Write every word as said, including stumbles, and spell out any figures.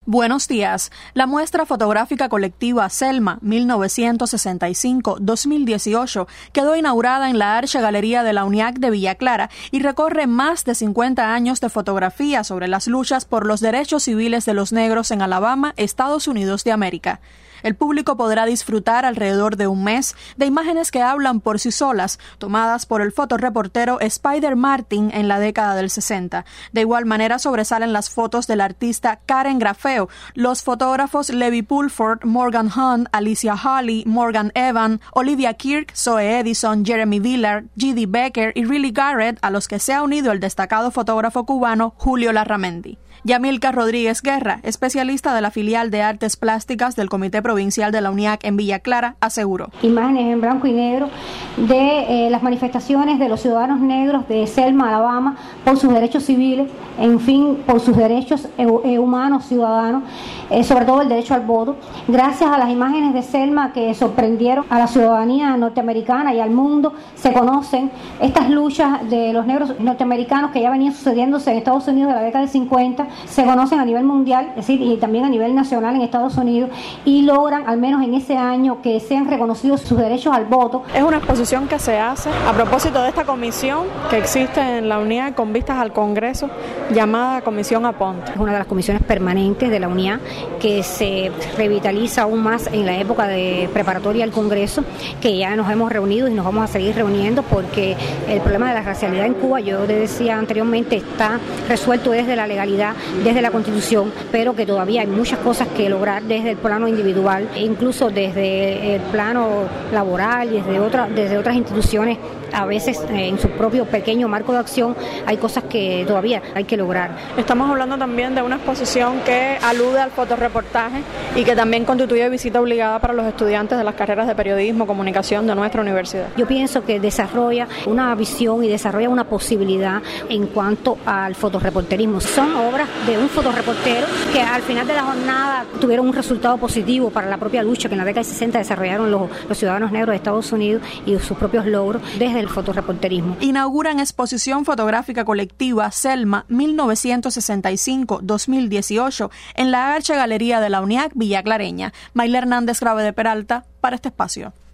Buenos días. La muestra fotográfica colectiva Selma mil novecientos sesenta y cinco a dos mil dieciocho quedó inaugurada en la Arche Galería de la UNIAC de Villa Clara y recorre más de cincuenta años de fotografía sobre las luchas por los derechos civiles de los negros en Alabama, Estados Unidos de América. El público podrá disfrutar alrededor de un mes de imágenes que hablan por sí solas, tomadas por el fotoreportero Spider Martin en la década del sesenta. De igual manera sobresalen las fotos del artista Karen Grafeo, los fotógrafos Levi Pulford, Morgan Hunt, Alicia Hawley, Morgan Evan, Olivia Kirk, Zoe Edison, Jeremy Villard, G D Becker y Riley Garrett, a los que se ha unido el destacado fotógrafo cubano Julio Larramendi. Yamilka Rodríguez Guerra, especialista de la filial de artes plásticas del Comité Provincial de la UNIAC en Villa Clara, aseguró. Imágenes en blanco y negro de eh, las manifestaciones de los ciudadanos negros de Selma, Alabama, por sus derechos civiles, en fin, por sus derechos eh, eh, humanos, ciudadanos, eh, sobre todo el derecho al voto. Gracias a las imágenes de Selma que sorprendieron a la ciudadanía norteamericana y al mundo, se conocen estas luchas de los negros norteamericanos que ya venían sucediéndose en Estados Unidos de la década del cincuenta, se conocen a nivel mundial, es decir, y también a nivel nacional en Estados Unidos, y logran, al menos en ese año, que sean reconocidos sus derechos al voto. Es una exposición que se hace a propósito de esta comisión que existe en la UNIAC con vistas al Congreso, llamada Comisión Aponte. Es una de las comisiones permanentes de la UNIAC que se revitaliza aún más en la época de preparatoria al Congreso, que ya nos hemos reunido y nos vamos a seguir reuniendo porque el problema de la racialidad en Cuba, yo te decía anteriormente, está resuelto desde la legalidad, desde la Constitución, pero que todavía hay muchas cosas que lograr desde el plano individual e incluso desde el plano laboral y desde, otra, desde otras instituciones. A veces eh, en su propio pequeño marco de acción hay cosas que todavía hay que lograr. Estamos hablando también de una exposición que alude al fotoreportaje y que también constituye visita obligada para los estudiantes de las carreras de periodismo, comunicación de nuestra universidad. Yo pienso que desarrolla una visión y desarrolla una posibilidad en cuanto al fotoreporterismo. Son obras de un fotoreportero que al final de la jornada tuvieron un resultado positivo para la propia lucha que en la década de sesenta desarrollaron los, los ciudadanos negros de Estados Unidos y sus propios logros desde el fotoreporterismo. Inauguran exposición fotográfica colectiva Selma mil novecientos sesenta y cinco a dos mil dieciocho en la Arche Galería de la UNIAC Villa Clareña. Mayla Hernández Grave de Peralta para este espacio.